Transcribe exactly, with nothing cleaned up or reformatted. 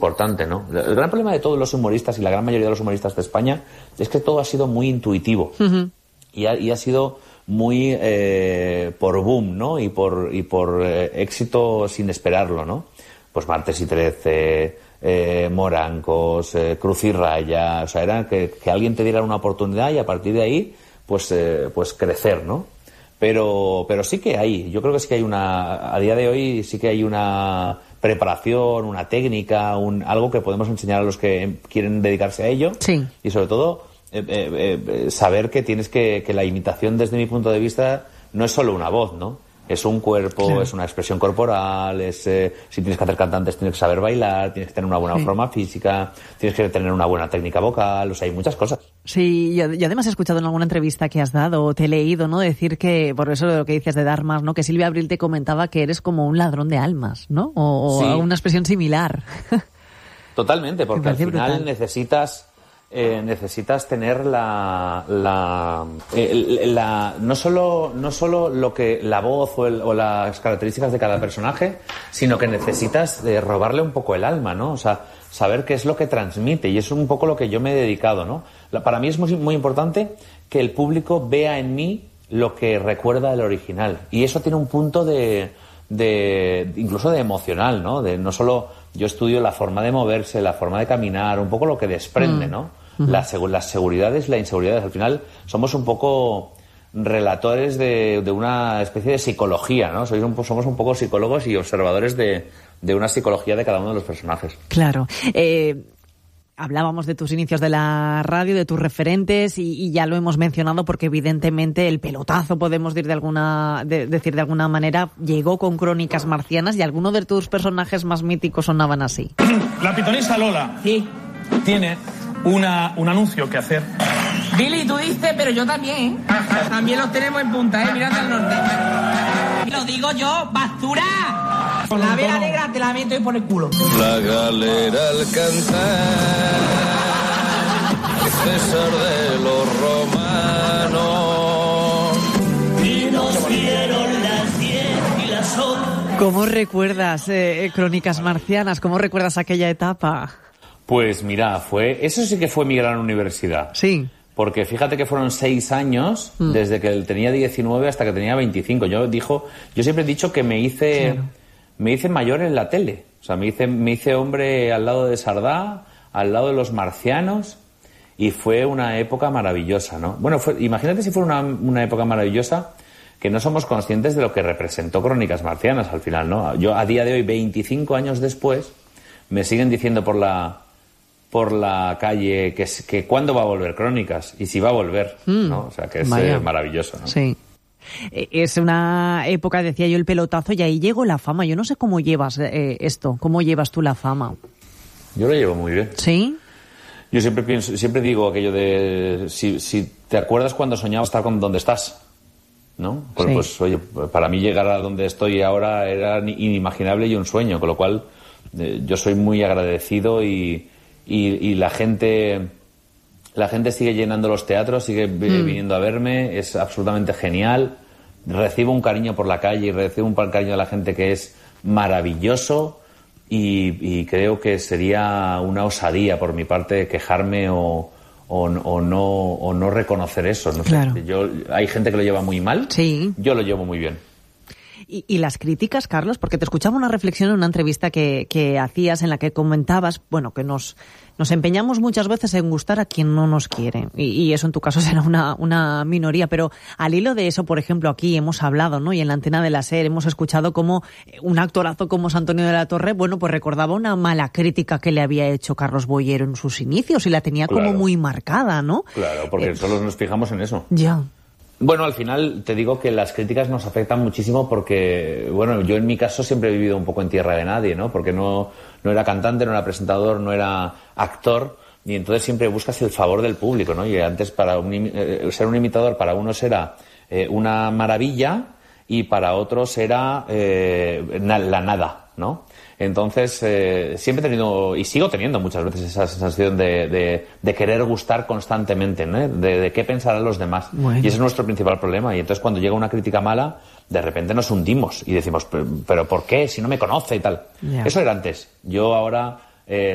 importante, ¿no? El gran problema de todos los humoristas y la gran mayoría de los humoristas de España es que todo ha sido muy intuitivo. Uh-huh. y, ha, y ha sido muy eh, por boom, ¿no? Y por, y por eh, éxito sin esperarlo, ¿no? Pues Martes y Trece, eh, Morancos, eh, Cruz y Raya, o sea, era que, que alguien te diera una oportunidad y a partir de ahí, pues, eh, pues crecer, ¿no? Pero, pero sí que hay, yo creo que sí que hay una, a día de hoy sí que hay una preparación, una técnica, un, algo que podemos enseñar a los que quieren dedicarse a ello. Sí. Y sobre todo, eh, eh, eh, saber que tienes que, que la imitación desde mi punto de vista no es solo una voz, ¿no? Es un cuerpo, claro. Es una expresión corporal, es eh, si tienes que hacer cantantes tienes que saber bailar, tienes que tener una buena sí. forma física, tienes que tener una buena técnica vocal, o sea, hay muchas cosas. Sí, yo, yo además he escuchado en alguna entrevista que has dado, o te he leído, ¿no? Decir que, por eso lo que dices de dar más, ¿no? Que Silvia Abril te comentaba que eres como un ladrón de almas, ¿no? O, o sí. una expresión similar. Totalmente, porque al final brutal. necesitas... Eh, necesitas tener la la, eh, la no solo no solo lo que la voz o, el, o las características de cada personaje, sino que necesitas eh, robarle un poco el alma, ¿no? O sea, saber qué es lo que transmite, y eso es un poco lo que yo me he dedicado, ¿no? La, para mí es muy, muy importante que el público vea en mí lo que recuerda el original, y eso tiene un punto de de incluso de emocional, ¿no? De no solo yo estudio la forma de moverse, la forma de caminar, un poco lo que desprende, mm. ¿no? Uh-huh. Las, las seguridades, las inseguridades. Al final somos un poco relatores de, de una especie de psicología, ¿no? Sois un, somos un poco psicólogos y observadores de, de una psicología de cada uno de los personajes. Claro. Eh, hablábamos de tus inicios de la radio, de tus referentes, y, y ya lo hemos mencionado porque evidentemente el pelotazo, podemos decir de alguna, de, decir de alguna manera, llegó con Crónicas Marcianas, y algunos de tus personajes más míticos sonaban así. La pitonisa Lola. Sí. Tiene Una, un anuncio que hacer. Billy, tú dices, pero yo también. También los tenemos en punta, ¿eh? Mirad al norte. Lo digo yo, basura. La vela negra te la meto y por el culo. La galera al cantar, César de los romanos. Y nos dieron las diez y las once. ¿Cómo recuerdas eh, Crónicas Marcianas? ¿Cómo recuerdas aquella etapa? Pues mira, fue eso sí que fue mi gran universidad. Sí. Porque fíjate que fueron seis años, mm. desde que tenía diecinueve hasta que tenía veinticinco. Yo dijo, yo siempre he dicho que me hice, claro. me hice mayor en la tele. O sea, me hice, me hice hombre al lado de Sardá, al lado de los marcianos, y fue una época maravillosa, ¿no? Bueno, fue, imagínate si fuera una, una época maravillosa que no somos conscientes de lo que representó Crónicas Marcianas al final, ¿no? Yo a día de hoy, veinticinco años después, me siguen diciendo por la por la calle que, que cuándo va a volver Crónicas y si va a volver, mm, ¿no? O sea, que es eh, maravilloso, ¿no? Sí. Es una época, decía yo, el pelotazo, y ahí llegó la fama. Yo no sé cómo llevas eh, esto, cómo llevas tú la fama. Yo lo llevo muy bien. ¿Sí? Yo siempre pienso, siempre digo aquello de si, si te acuerdas cuando soñabas estar con donde estás, ¿no? Pues, sí. pues oye, para mí llegar a donde estoy ahora era inimaginable y un sueño, con lo cual eh, yo soy muy agradecido y Y, y la gente la gente sigue llenando los teatros, sigue mm. viniendo a verme, es absolutamente genial. Recibo un cariño por la calle y recibo un cariño de la gente que es maravilloso, y, y creo que sería una osadía por mi parte quejarme o, o, o, no, o no reconocer eso. No claro. sé, yo, hay gente que lo lleva muy mal, sí. Yo lo llevo muy bien. Y, y las críticas, Carlos, porque te escuchaba una reflexión en una entrevista que, que hacías en la que comentabas, bueno, que nos, nos empeñamos muchas veces en gustar a quien no nos quiere. Y, y eso en tu caso será una, una minoría. Pero al hilo de eso, por ejemplo, aquí hemos hablado, ¿no? Y en la antena de la SER hemos escuchado como un actorazo como Antonio de la Torre, bueno, pues recordaba una mala crítica que le había hecho Carlos Boyero en sus inicios y la tenía claro. como muy marcada, ¿no? Claro, porque eh, solo nos fijamos en eso. Ya. Bueno, al final te digo que las críticas nos afectan muchísimo porque, bueno, yo en mi caso siempre he vivido un poco en tierra de nadie, ¿no? Porque no, no era cantante, no era presentador, no era actor, y entonces siempre buscas el favor del público, ¿no? Y antes para un, eh, ser un imitador para unos era eh, una maravilla y para otros era eh, na, la nada, ¿no? Entonces, eh, siempre he tenido, y sigo teniendo muchas veces esa sensación de, de, de querer gustar constantemente, ¿no? De, de qué pensarán los demás. Bueno. Y ese es nuestro principal problema. Y entonces cuando llega una crítica mala, de repente nos hundimos y decimos, pero, ¿pero por qué? Si no me conoce y tal. Yeah. Eso era antes. Yo ahora... Eh,